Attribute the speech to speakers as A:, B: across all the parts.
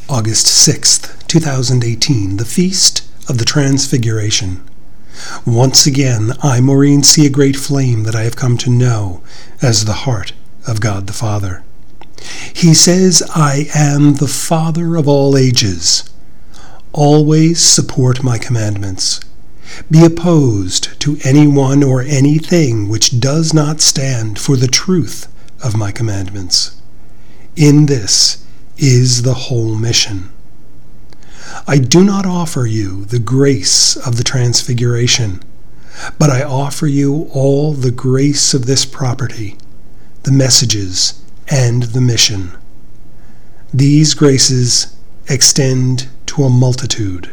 A: August 6th, 2018, the Feast of the Transfiguration. Once again, I, Maureen, see a great flame that I have come to know as the heart of God the Father. He says, I am the Father of all ages. Always support my commandments. Be opposed to anyone or anything which does not stand for the truth of my commandments. In this is the whole mission. I do not offer you the grace of the Transfiguration, but I offer you all the grace of this property, the messages, and the mission. These graces extend to a multitude.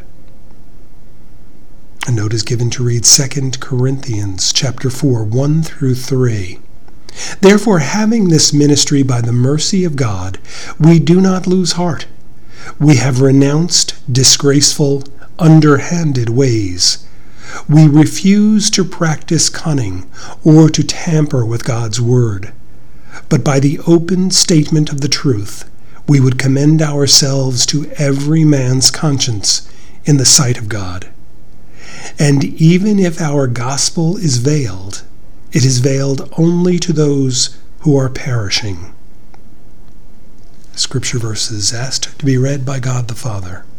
A: A note is given to read 2 Corinthians chapter 4, 1 through 3. Therefore, having this ministry by the mercy of God, we do not lose heart. We have renounced disgraceful, underhanded ways. We refuse to practice cunning or to tamper with God's word. But by the open statement of the truth, we would commend ourselves to every man's conscience in the sight of God. And even if our gospel is veiled, it is veiled only to those who are perishing. Scripture verses asked to be read by God the Father.